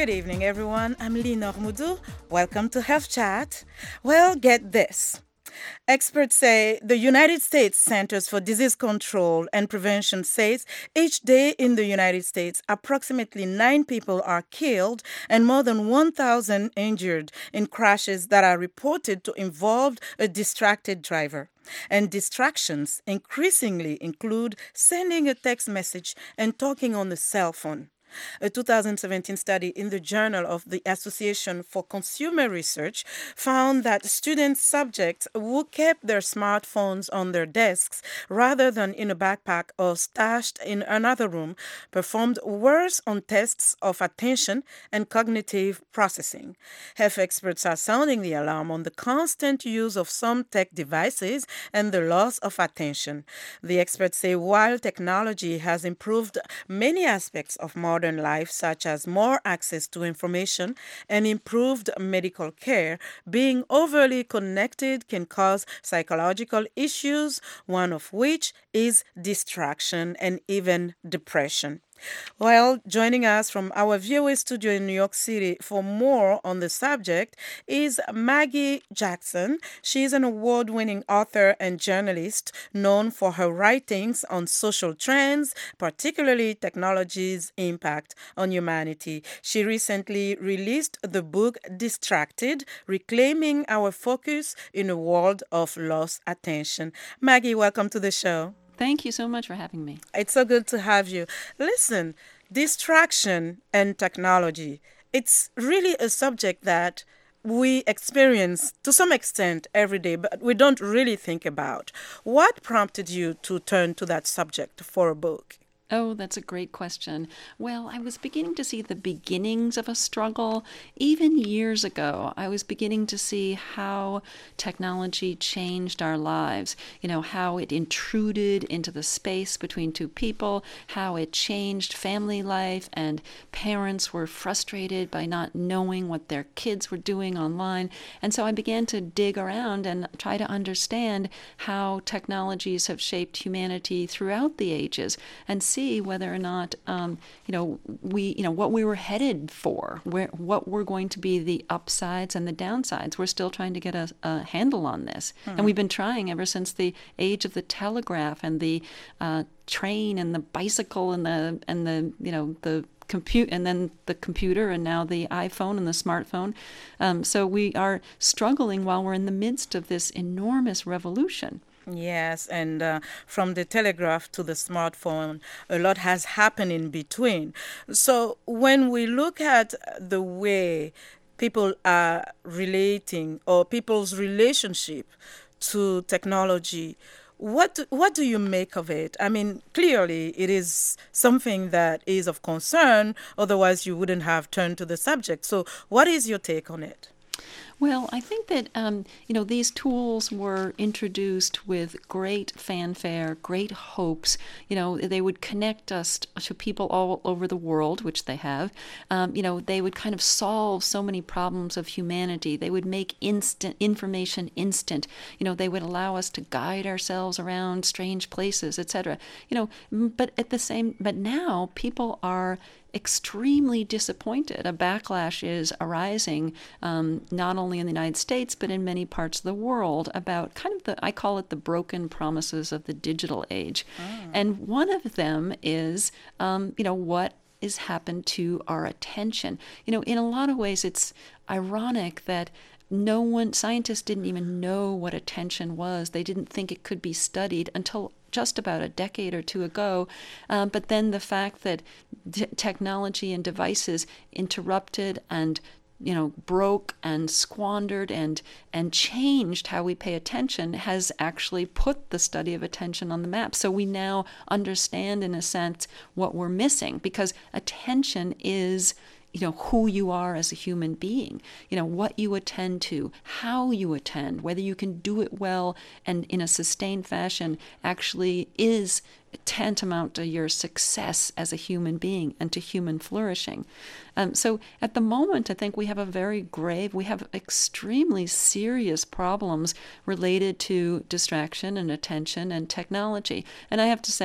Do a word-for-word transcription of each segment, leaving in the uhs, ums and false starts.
Good evening, everyone. I'm Linor Moudou. Welcome to Health Chat. Well, get this. Experts say the United States Centers for Disease Control and Prevention says each day in the United States, approximately nine people are killed and more than one thousand injured in crashes that are reported to involve a distracted driver. And distractions increasingly include sending a text message and talking on the cell phone. A two thousand seventeen study in the Journal of the Association for Consumer Research found that student subjects who kept their smartphones on their desks rather than in a backpack or stashed in another room performed worse on tests of attention and cognitive processing. Health experts are sounding the alarm on the constant use of some tech devices and the loss of attention. The experts say while technology has improved many aspects of modern life, such as more access to information and improved medical care, being overly connected can cause psychological issues, one of which is distraction and even depression. Well, joining us from our V O A studio in New York City for more on the subject is Maggie Jackson. She's an award-winning author and journalist known for her writings on social trends, particularly technology's impact on humanity. She recently released the book Distracted, Reclaiming Our Focus in a World of Lost Attention. Maggie, welcome to the show. Thank you so much for having me. It's so good to have you. Listen, distraction and technology, it's really a subject that we experience to some extent every day, but we don't really think about. What prompted you to turn to that subject for a book? Oh, that's a great question. Well, I was beginning to see the beginnings of a struggle. Even years ago, I was beginning to see how technology changed our lives, you know, how it intruded into the space between two people, how it changed family life, and parents were frustrated by not knowing what their kids were doing online. And so I began to dig around and try to understand how technologies have shaped humanity throughout the ages and see whether or not um, you know we you know what we were headed for, where what were going to be the upsides and the downsides. We're still trying to get a, a handle on this, mm-hmm. and we've been trying ever since the age of the telegraph and the uh, train and the bicycle and the and the you know the compute and then the computer and now the iPhone and the smartphone. Um, so we are struggling while we're in the midst of this enormous revolution. Yes, and uh, from the telegraph to the smartphone, a lot has happened in between. So when we look at the way people are relating or people's relationship to technology, what what do you make of it? I mean, clearly it is something that is of concern, otherwise you wouldn't have turned to the subject. So what is your take on it? Well, I think that, um, you know, these tools were introduced with great fanfare, great hopes. You know, they would connect us to people all over the world, which they have. Um, you know, they would kind of solve so many problems of humanity. They would make instant information instant. You know, they would allow us to guide ourselves around strange places, et cetera. You know, but at the same, but now people are extremely disappointed. A backlash is arising, um, not only in the United States, but in many parts of the world about kind of the, I call it the broken promises of the digital age. Oh. And one of them is, um, you know, what has happened to our attention. You know, in a lot of ways, it's ironic that no one, scientists didn't even know what attention was. They didn't think it could be studied until just about a decade or two ago. Um, but then the fact that t- technology and devices interrupted and you know, broke and squandered and and changed how we pay attention has actually put the study of attention on the map. So we now understand, in a sense, what we're missing, because attention is, you know, who you are as a human being, you know, what you attend to, how you attend, whether you can do it well and in a sustained fashion actually is tantamount to your success as a human being and to human flourishing. Um, so at the moment, I think we have a very grave, we have extremely serious problems related to distraction and attention and technology. And I have to say,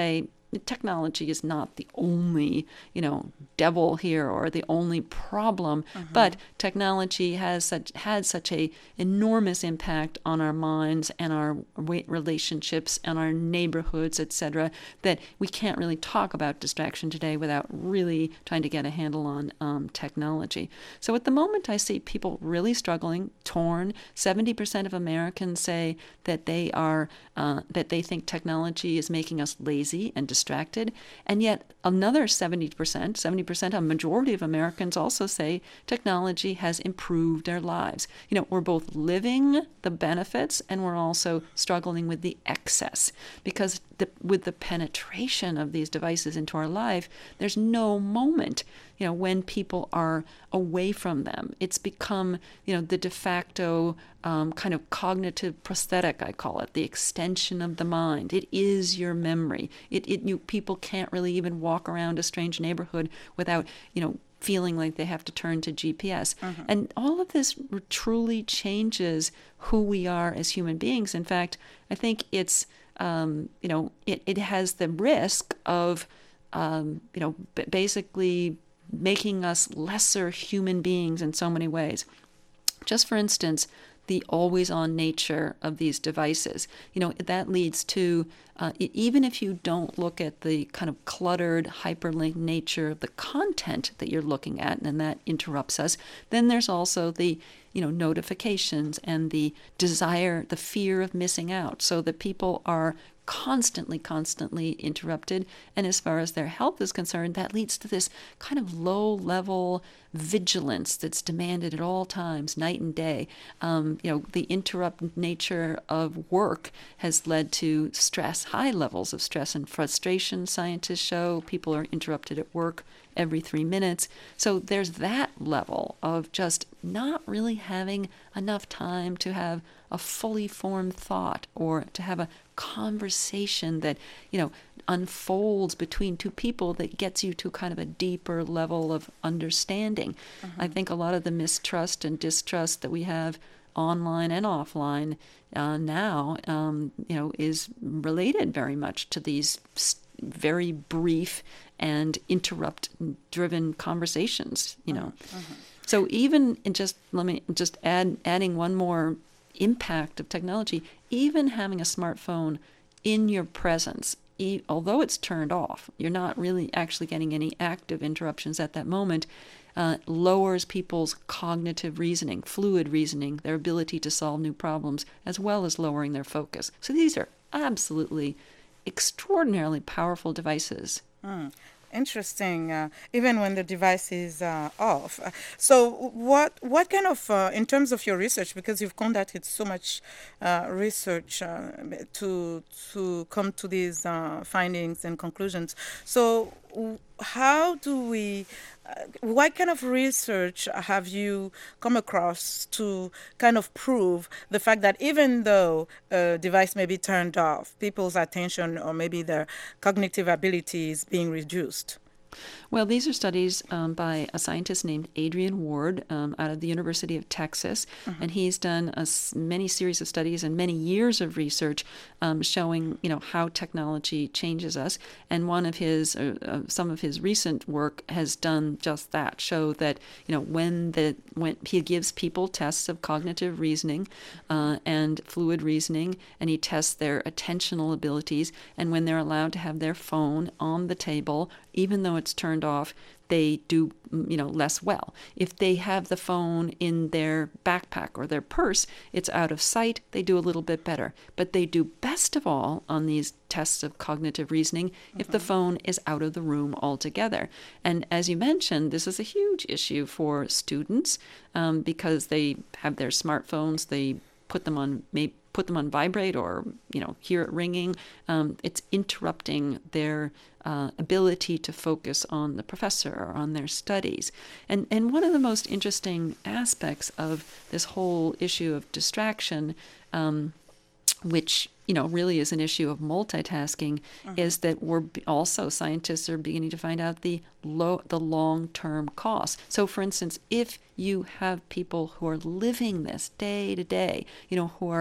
technology is not the only, you know, devil here or the only problem, mm-hmm. but technology has such had such a enormous impact on our minds and our relationships and our neighborhoods, et cetera, that we can't really talk about distraction today without really trying to get a handle on um, technology. So at the moment, I see people really struggling, torn. seventy percent of Americans say that they are uh, that they think technology is making us lazy and distracted, and yet another seventy percent, seventy percent, a majority of Americans also say technology has improved their lives. You know, we're both living the benefits and we're also struggling with the excess, because the, with the penetration of these devices into our life, there's no moment, you know, when people are away from them. It's become, you know, the de facto um, kind of cognitive prosthetic, I call it, the extension of the mind. It is your memory. It, it you people can't really even walk around a strange neighborhood without, you know, feeling like they have to turn to G P S. Mm-hmm. And all of this truly changes who we are as human beings. In fact, I think it's, um, you know, it, it has the risk of, um, you know, b- basically making us lesser human beings in so many ways. Just for instance, the always-on nature of these devices. You know, that leads to, uh, even if you don't look at the kind of cluttered, hyperlinked nature of the content that you're looking at, and that interrupts us, then there's also the, you know, notifications and the desire, the fear of missing out, so that people are constantly, constantly interrupted. And as far as their health is concerned, that leads to this kind of low-level vigilance that's demanded at all times, night and day. Um, you know, the interrupt nature of work has led to stress, high levels of stress and frustration. Scientists show people are interrupted at work every three minutes. So there's that level of just not really having enough time to have a fully formed thought or to have a conversation that, you know, unfolds between two people that gets you to kind of a deeper level of understanding. Mm-hmm. I think a lot of the mistrust and distrust that we have online and offline uh, now, um, you know, is related very much to these st- very brief and interrupt-driven conversations, you know. Mm-hmm. So even in just, let me just add, adding one more impact of technology, even having a smartphone in your presence, e- although it's turned off, you're not really actually getting any active interruptions at that moment, uh, lowers people's cognitive reasoning, fluid reasoning, their ability to solve new problems, as well as lowering their focus. So these are absolutely extraordinarily powerful devices. Mm. Interesting. Uh, even when the device is uh, off. Uh, so, what what kind of, uh, in terms of your research, because you've conducted so much uh, research uh, to to come to these uh, findings and conclusions. So, w- how do we? Uh, what kind of research have you come across to kind of prove the fact that even though a device may be turned off, people's attention or maybe their cognitive ability is being reduced? Well, these are studies um, by a scientist named Adrian Ward um, out of the University of Texas, mm-hmm. and he's done a s- many series of studies and many years of research um, showing, you know, how technology changes us. And one of his, uh, uh, some of his recent work has done just that, show that, you know, when the when he gives people tests of cognitive reasoning uh, and fluid reasoning, and he tests their attentional abilities, and when they're allowed to have their phone on the table, even though it's turned off, they do, you know, less well. If they have the phone in their backpack or their purse, it's out of sight, they do a little bit better. But they do best of all on these tests of cognitive reasoning mm-hmm. if the phone is out of the room altogether. And as you mentioned, this is a huge issue for students um, because they have their smartphones, they put them on maybe put them on vibrate or, you know, hear it ringing. Um, it's interrupting their uh, ability to focus on the professor or on their studies. And and one of the most interesting aspects of this whole issue of distraction, um, which, you know, really is an issue of multitasking, uh-huh. is that we're also, scientists are beginning to find out the low, the long-term costs. So, for instance, if you have people who are living this day to day, you know, who are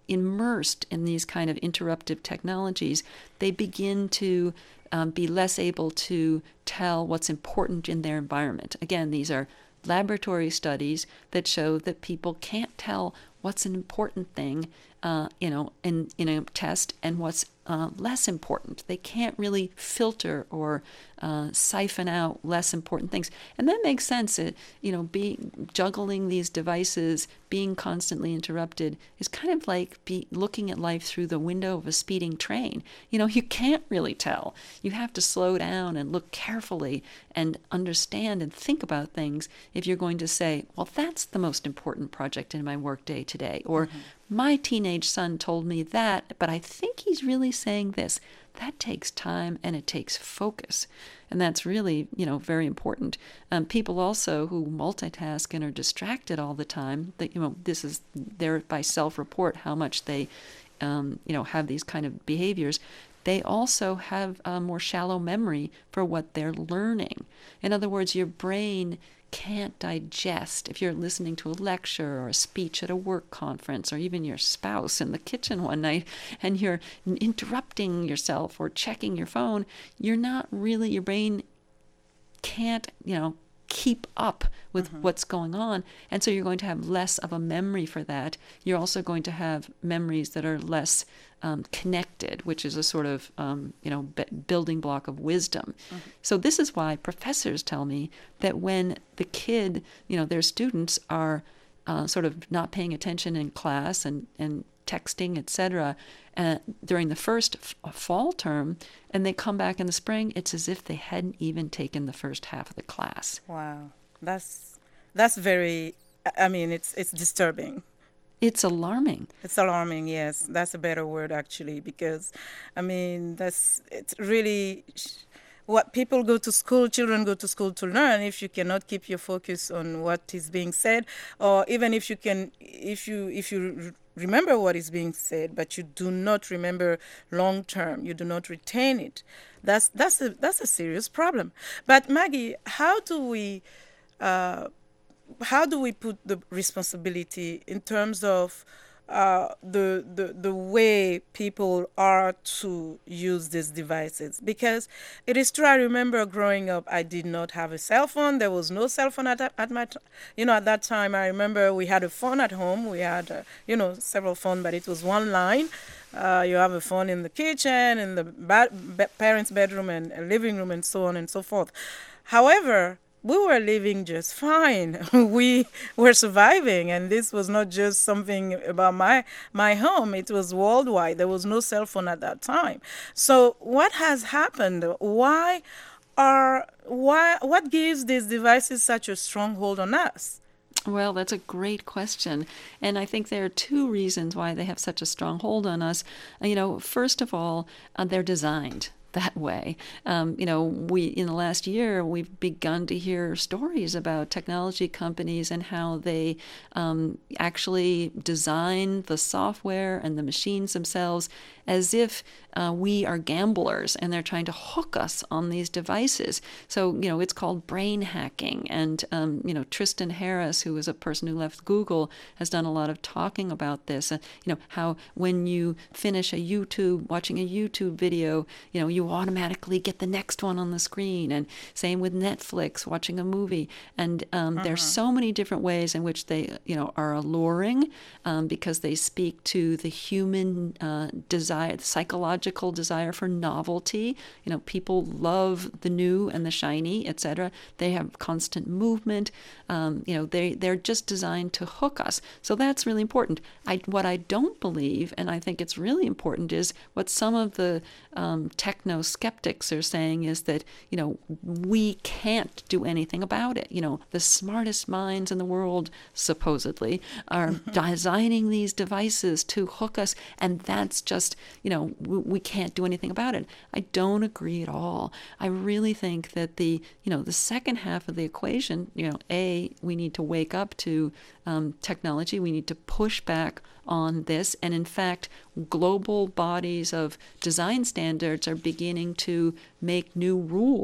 immersed in these kind of interruptive technologies, they begin to um, be less able to tell what's important in their environment. Again, these are laboratory studies that show that people can't tell what's an important thing, uh, you know, in, in a test and what's uh, less important. They can't really filter or uh, siphon out less important things. And that makes sense. It, you know, being juggling these devices, being constantly interrupted is kind of like be looking at life through the window of a speeding train. You know, you can't really tell. You have to slow down and look carefully and understand and think about things if you're going to say, well, that's the most important project in my workday today. Or mm-hmm. my teenage son told me that, but I think he's really saying this. That takes time and it takes focus. And that's really, you know, very important. Um, people also who multitask and are distracted all the time, that, you know, this is there by self-report how much they, um, you know, have these kind of behaviors. They also have a more shallow memory for what they're learning. In other words, your brain can't digest. If you're listening to a lecture or a speech at a work conference, or even your spouse in the kitchen one night, and you're interrupting yourself or checking your phone, you're not really, your brain can't, you know, keep up with mm-hmm. what's going on. And so you're going to have less of a memory for that. You're also going to have memories that are less um, connected, which is a sort of, um, you know, b- building block of wisdom. Mm-hmm. So this is why professors tell me that when the kid, you know, their students are uh, sort of not paying attention in class and, and texting, et cetera, uh, during the first f- fall term, and they come back in the spring, it's as if they hadn't even taken the first half of the class. Wow, that's that's very. I mean, it's it's disturbing. It's alarming. It's alarming. Yes, that's a better word actually, because, I mean, that's it's really. What people go to school, children go to school to learn. If you cannot keep your focus on what is being said, or even if you can, if you if you remember what is being said, but you do not remember long term, you do not retain it, that's that's a that's a serious problem. But Maggie, how do we uh, how do we put the responsibility in terms of uh, the, the the way people are to use these devices? Because it is true, I remember growing up, I did not have a cell phone. There was no cell phone at, at my, t- you know, at that time. I remember we had a phone at home. We had, uh, you know, several phones, but it was one line. Uh, you have a phone in the kitchen, in the ba- ba- parents' bedroom and a living room, and so on and so forth. However, we were living just fine. We were surviving, and this was not just something about my my home. It was worldwide. There was no cell phone at that time. So what has happened? Why are why what gives these devices such a stronghold on us? Well, that's a great question. And I think there are two reasons why they have such a strong hold on us. You know, first of all, uh, they're designed that way. Um, you know, we in the last year we've begun to hear stories about technology companies and how they um, actually design the software and the machines themselves as if uh, we are gamblers and they're trying to hook us on these devices. So, you know, it's called brain hacking. And, um, you know, Tristan Harris, who is a person who left Google, has done a lot of talking about this. Uh, you know, how when you finish a YouTube, watching a YouTube video, you know, you automatically get the next one on the screen. And same with Netflix, watching a movie. And um, uh-huh. there's so many different ways in which they, you know, are alluring um, because they speak to the human uh, desire, the psychological desire for novelty. You know, people love the new and the shiny, et cetera. They have constant movement. Um, you know, they they're just designed to hook us. So that's really important. I what I don't believe, and I think it's really important, is what some of the um, techno skeptics are saying is that, you know, we can't do anything about it. You know, the smartest minds in the world supposedly are designing these devices to hook us, and that's just, you know, we, we can't do anything about it. I don't agree at all. I really think that the, you know, the second half of the equation, you know, A, we need to wake up to um, technology. We need to push back on this. And in fact, global bodies of design standards are beginning to make new rules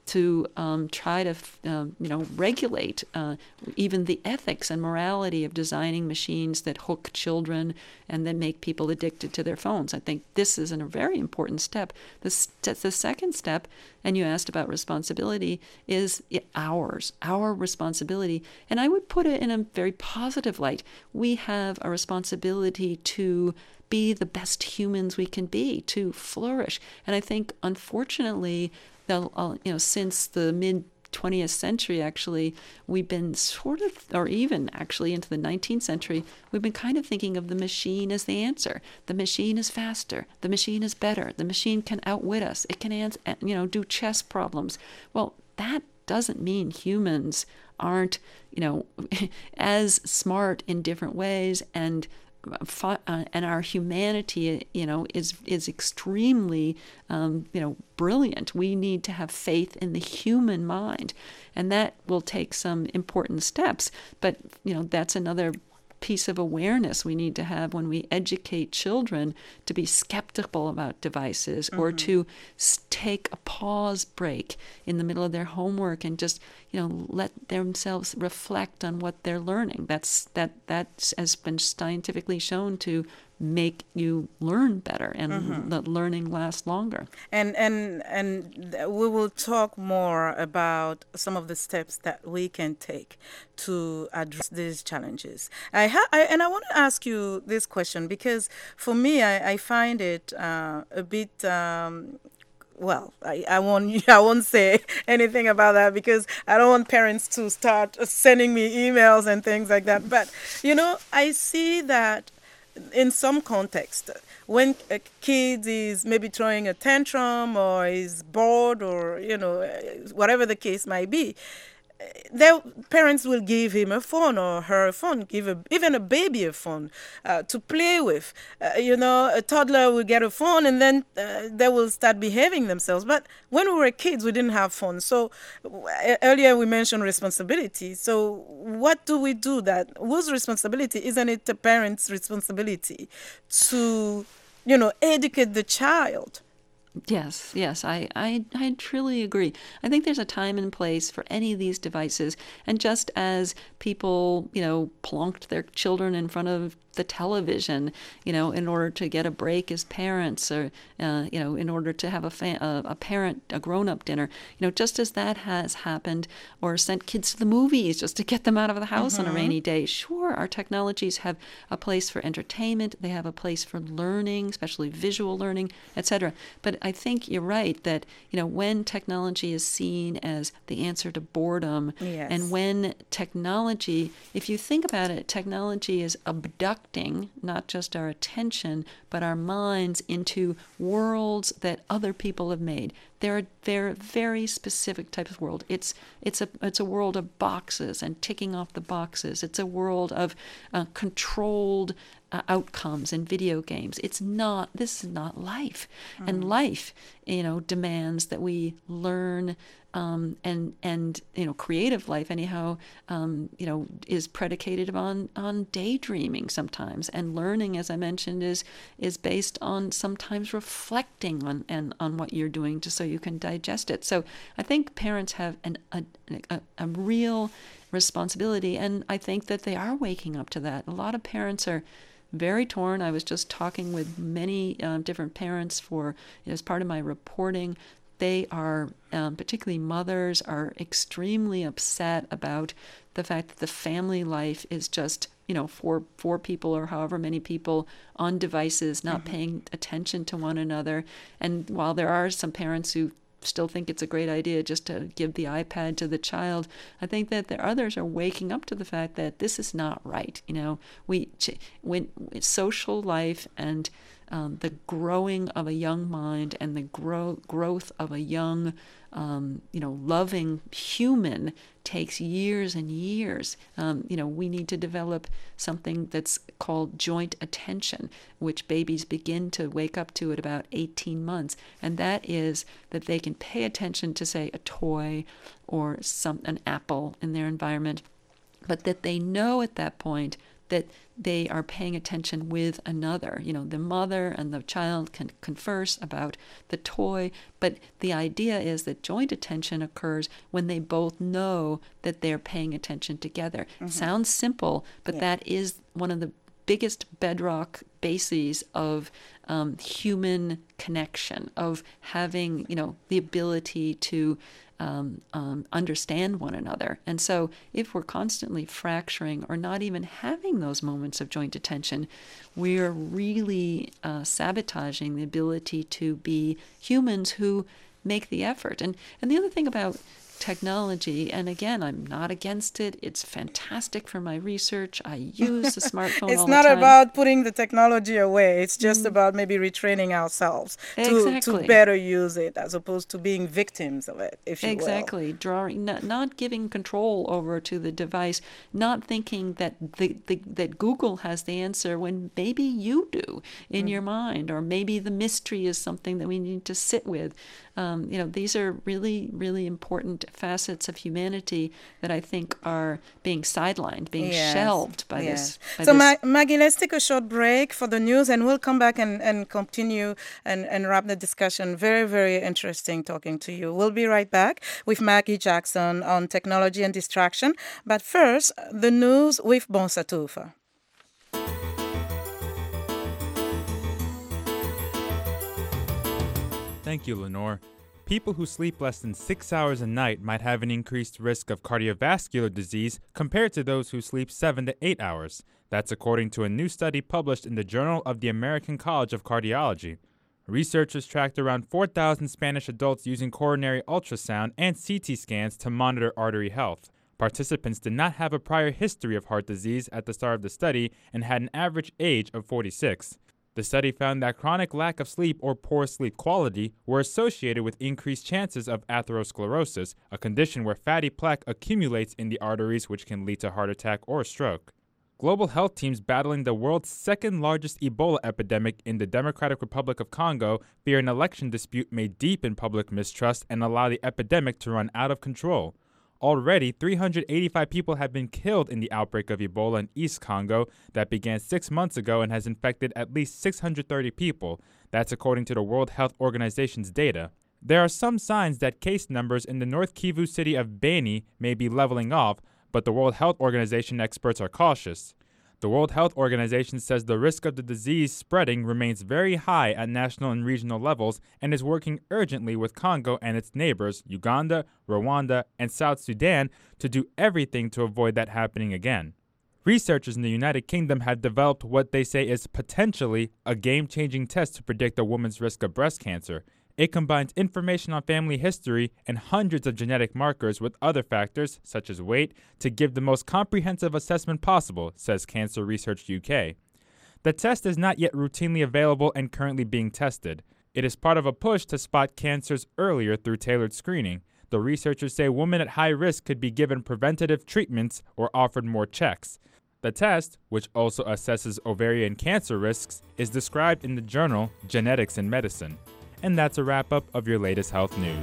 to um, try to, um, you know, regulate uh, even the ethics and morality of designing machines that hook children and then make people addicted to their phones. I think this is a very important step. The, st- the second step, and you asked about responsibility, is ours, our responsibility. And I would put it in a very positive light. We have a responsibility to be the best humans we can be, to flourish. And I think, unfortunately, the, uh, you know, since the mid twentieth century, actually, we've been sort of, or even actually into the nineteenth century, we've been kind of thinking of the machine as the answer. The machine is faster. The machine is better. The machine can outwit us. It can, ans- you know, do chess problems. Well, that doesn't mean humans aren't, you know, as smart in different ways, and Uh, and our humanity, you know, is is extremely, um, you know, brilliant. We need to have faith in the human mind, and that will take some important steps. But you know, that's another piece of awareness we need to have when we educate children to be skeptical about devices, mm-hmm. or to take a pause break in the middle of their homework and just, you know, let themselves reflect on what they're learning. That's that that has been scientifically shown to make you learn better, and mm-hmm. the learning lasts longer. And and and we will talk more about some of the steps that we can take to address these challenges. I, ha- I and I want to ask you this question because for me, I, I find it uh, a bit. Um, Well, I, I won't I won't say anything about that because I don't want parents to start sending me emails and things like that. But, you know, I see that in some context, when a kid is maybe throwing a tantrum or is bored or, you know, whatever the case might be, their parents will give him a phone or her a phone, give a, even a baby a phone uh, to play with. Uh, you know, a toddler will get a phone and then uh, they will start behaving themselves. But when we were kids, we didn't have phones. So uh, earlier we mentioned responsibility. So what do we do that? Whose responsibility? Isn't it the parents' responsibility to, you know, educate the child? Yes, yes, I, I, I truly agree. I think there's a time and place for any of these devices. And just as people, you know, plonked their children in front of the television, you know, in order to get a break as parents, or, uh, you know, in order to have a, fa- a, a parent, a grown-up dinner, you know, just as that has happened, or sent kids to the movies just to get them out of the house mm-hmm. on a rainy day. Sure, our technologies have a place for entertainment. They have a place for learning, especially visual learning, et cetera. But I think you're right that, you know, when technology is seen as the answer to boredom, yes. and when technology, if you think about it, technology is abducting not just our attention, but our minds into worlds that other people have made. They're, they're a very specific type of world. It's it's a it's a world of boxes and ticking off the boxes. It's a world of uh, controlled uh, outcomes in video games. It's not. This is not life. Mm. And life, you know, demands that we learn. Um, and and you know, creative life anyhow, um, you know, is predicated on on daydreaming sometimes, and learning, as I mentioned, is is based on sometimes reflecting on and on what you're doing, just so you can digest it. So I think parents have an a, a, a real responsibility, and I think that they are waking up to that. A lot of parents are very torn. I was just talking with many uh, different parents for, you know, as part of my reporting. They are, um, particularly mothers, are extremely upset about the fact that the family life is just, you know, four four people or however many people on devices, not mm-hmm. paying attention to one another. And while there are some parents who still think it's a great idea just to give the iPad to the child, I think that the others are waking up to the fact that this is not right. You know, we when social life and Um, the growing of a young mind and the grow, growth of a young, um, you know, loving human takes years and years. Um, you know, we need to develop something that's called joint attention, which babies begin to wake up to at about eighteen months. And that is that they can pay attention to, say, a toy or some an apple in their environment, but that they know at that point that they are paying attention with another. You know, the mother and the child can converse about the toy, but the idea is that joint attention occurs when they both know that they're paying attention together. Mm-hmm. Sounds simple, but yeah. that is one of the biggest bedrock bases of um, human connection, of having, you know, the ability to um, um, understand one another. And so if we're constantly fracturing or not even having those moments of joint attention, we're really uh, sabotaging the ability to be humans who make the effort. And, and the other thing about technology, and again, I'm not against it. It's fantastic for my research. I use the smartphone it's all not the time. about putting the technology away. It's just mm. about maybe retraining ourselves to, exactly. to better use it, as opposed to being victims of it, if you exactly. will. Drawing, not, not giving control over to the device, not thinking that the, the that Google has the answer when maybe you do in mm. your mind, or maybe the mystery is something that we need to sit with. Um, you know, these are really, really important facets of humanity that I think are being sidelined, being yes. shelved by yes. this. By so, this. Ma- Maggie, let's take a short break for the news, and we'll come back and, and continue and, and wrap the discussion. Very, very interesting talking to you. We'll be right back with Maggie Jackson on technology and distraction. But first, the news with Bonsa Toufa. Thank you, Lenore. People who sleep less than six hours a night might have an increased risk of cardiovascular disease compared to those who sleep seven to eight hours. That's according to a new study published in the Journal of the American College of Cardiology. Researchers tracked around four thousand Spanish adults using coronary ultrasound and C T scans to monitor artery health. Participants did not have a prior history of heart disease at the start of the study and had an average age of forty-six. The study found that chronic lack of sleep or poor sleep quality were associated with increased chances of atherosclerosis, a condition where fatty plaque accumulates in the arteries which can lead to heart attack or stroke. Global health teams battling the world's second largest Ebola epidemic in the Democratic Republic of Congo fear an election dispute may deepen public mistrust and allow the epidemic to run out of control. Already, three hundred eighty-five people have been killed in the outbreak of Ebola in East Congo that began six months ago and has infected at least six hundred thirty people. That's according to the World Health Organization's data. There are some signs that case numbers in the North Kivu city of Beni may be leveling off, but the World Health Organization experts are cautious. The World Health Organization says the risk of the disease spreading remains very high at national and regional levels and is working urgently with Congo and its neighbors, Uganda, Rwanda, and South Sudan, to do everything to avoid that happening again. Researchers in the United Kingdom have developed what they say is potentially a game-changing test to predict a woman's risk of breast cancer. It combines information on family history and hundreds of genetic markers with other factors, such as weight, to give the most comprehensive assessment possible, says Cancer Research U K. The test is not yet routinely available and currently being tested. It is part of a push to spot cancers earlier through tailored screening. The researchers say women at high risk could be given preventative treatments or offered more checks. The test, which also assesses ovarian cancer risks, is described in the journal Genetics in Medicine. And that's a wrap-up of your latest health news.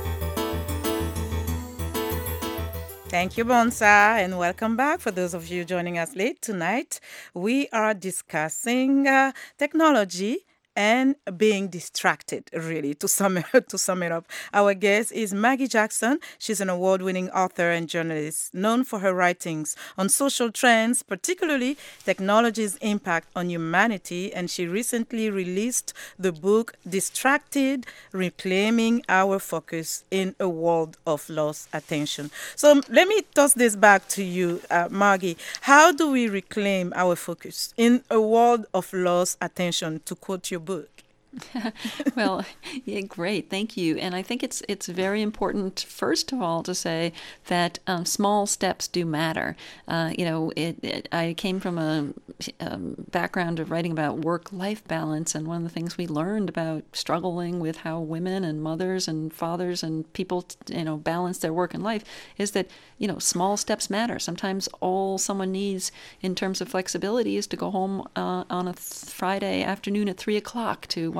Thank you, Bonsa, and welcome back. For those of you joining us late tonight, we are discussing uh, technology and being distracted, really, to sum it, to sum it up. Our guest is Maggie Jackson. She's an award-winning author and journalist known for her writings on social trends, particularly technology's impact on humanity, and she recently released the book Distracted: Reclaiming Our Focus in a World of Lost Attention. So let me toss this back to you, uh, Maggie. How do we reclaim our focus in a world of lost attention, to quote your book? Well, yeah, great, thank you. And I think it's it's very important, first of all, to say that um, small steps do matter. Uh, you know, it, it, I came from a um, background of writing about work-life balance, and one of the things we learned about struggling with how women and mothers and fathers and people, you know, balance their work and life is that, you know, small steps matter. Sometimes all someone needs in terms of flexibility is to go home uh, on a th- Friday afternoon at three o'clock to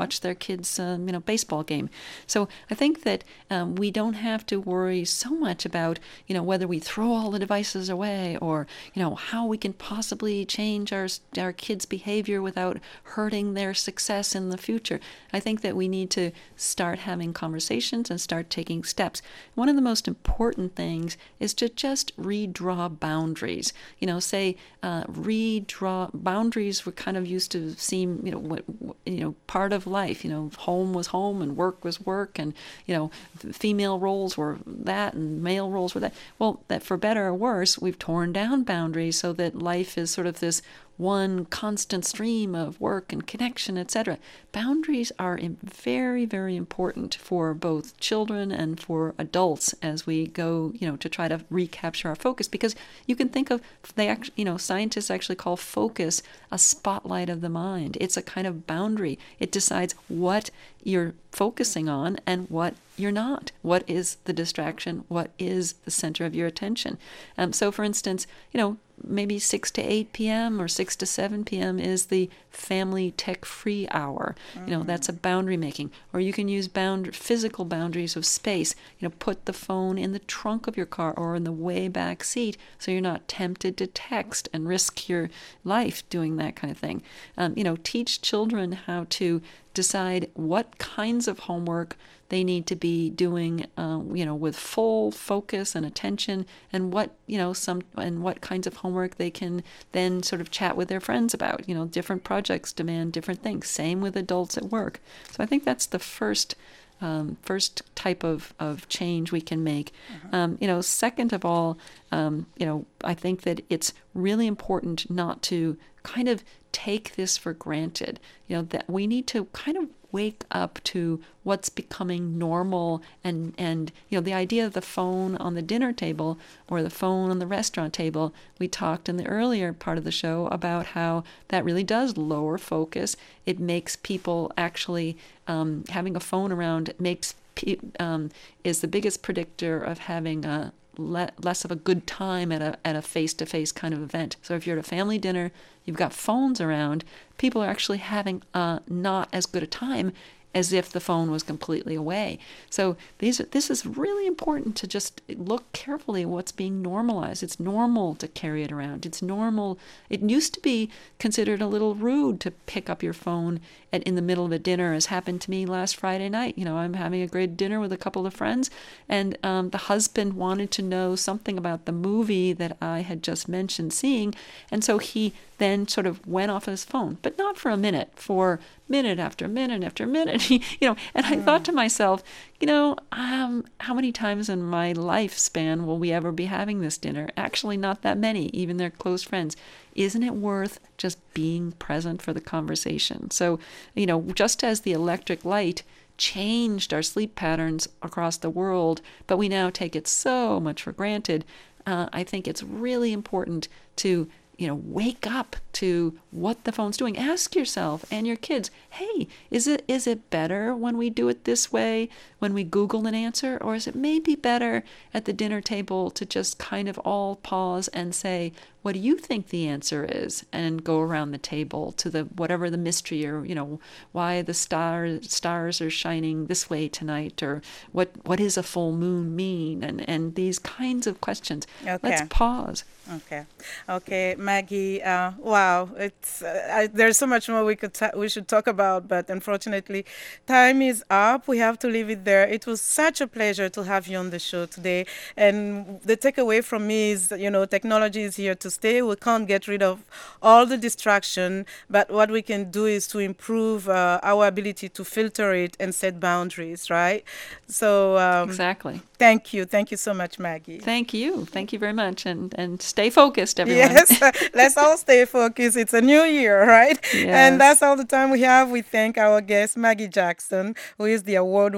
watch their kids' um, you know baseball game. So I think that um, we don't have to worry so much about you know whether we throw all the devices away or you know how we can possibly change our our kids' behavior without hurting their success in the future. I think that we need to start having conversations and start taking steps. One of the most important things is to just redraw boundaries. You know, say uh, redraw boundaries were kind of used to seem, you know, what, you know, part of life. You know, home was home and work was work, and you know, female roles were that and male roles were that. Well, that for better or worse, we've torn down boundaries so that life is sort of this one constant stream of work and connection, et cetera. Boundaries are very, very important for both children and for adults as we go, you know, to try to recapture our focus. Because you can think of, they actually, you know, scientists actually call focus a spotlight of the mind. It's a kind of boundary. It decides what you're focusing on and what you're not. What is the distraction? What is the center of your attention? Um, so, for instance, you know, maybe six to eight p.m. or six to seven p.m. is the family tech-free hour. Mm-hmm. You know, that's a boundary making. Or you can use bound physical boundaries of space. You know, put the phone in the trunk of your car or in the way back seat so you're not tempted to text and risk your life doing that kind of thing. Um, you know, teach children how to decide what kinds of homework they need to be doing, uh, you know, with full focus and attention, and what, you know, some and what kinds of homework they can then sort of chat with their friends about. You know, different projects demand different things. Same with adults at work. So I think that's the first um, first type of, of change we can make. Uh-huh. Um, you know, second of all, um, you know, I think that it's really important not to kind of take this for granted. You know, that we need to kind of wake up to what's becoming normal, and and you know the idea of the phone on the dinner table or the phone on the restaurant table. We talked in the earlier part of the show about how that really does lower focus. It makes people actually um, having a phone around makes um, is the biggest predictor of having a le- less of a good time at a at a face-to-face kind of event. So if you're at a family dinner, you've got phones around, people are actually having uh, not as good a time as if the phone was completely away. So these are, this is really important to just look carefully at what's being normalized. It's normal to carry it around. It's normal. It used to be considered a little rude to pick up your phone at, in the middle of a dinner, as happened to me last Friday night. You know, I'm having a great dinner with a couple of friends, and um, the husband wanted to know something about the movie that I had just mentioned seeing, and so he then sort of went off his phone, but not for a minute, for minute after minute after minute, you know, and I mm. thought to myself, you know, um, how many times in my lifespan will we ever be having this dinner? Actually, not that many, even their close friends. Isn't it worth just being present for the conversation? So, you know, just as the electric light changed our sleep patterns across the world, but we now take it so much for granted, uh, I think it's really important to you know, wake up to what the phone's doing. Ask yourself and your kids, hey, is it is it better when we do it this way, when we Google an answer? Or is it maybe better at the dinner table to just kind of all pause and say, what do you think the answer is? And go around the table to the whatever the mystery, or, you know, why the star, stars are shining this way tonight, or what what is a full moon mean? And, and these kinds of questions. Okay. Let's pause. Okay. Okay, Maggie, uh, wow, it's uh, I, there's so much more we could ta- we should talk about, but unfortunately, time is up. We have to leave it there. It was such a pleasure to have you on the show today. And the takeaway from me is, you know, technology is here to stay. We can't get rid of all the distraction, but what we can do is to improve uh, our ability to filter it and set boundaries, right? So um, exactly. Thank you. Thank you so much, Maggie. Thank you. Thank you very much. And and stay focused, everyone. Yes, let's all stay focused. It's a new year, right? Yes. And that's all the time we have. We thank our guest, Maggie Jackson, who is the award-winning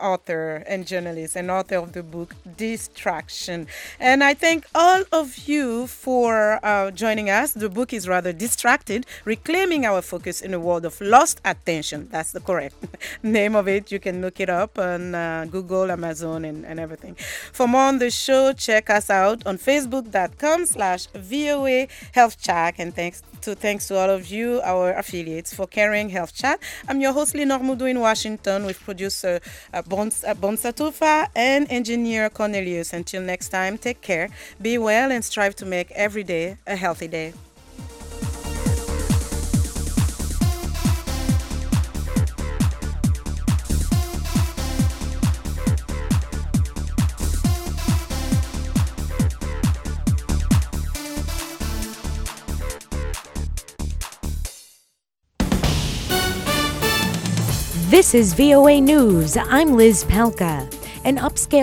author and journalist and author of the book Distraction. And I thank all of you for uh, joining us. The book is rather Distracted, Reclaiming Our Focus in a World of Lost Attention. That's the correct name of it. You can look it up on uh, Google, Amazon, and, and everything. For more on the show, check us out on facebook.com slash VOA Health Chat. And thanks to thanks to all of you, our affiliates, for carrying Health Chat. I'm your host, Lenore Mudu in Washington, with producer uh, Bons, uh, Bonsatufa and engineer Cornelius. Until next time, take care, be well, and strive to make every day a healthy day. This is V O A News. I'm Liz Palka. An upscale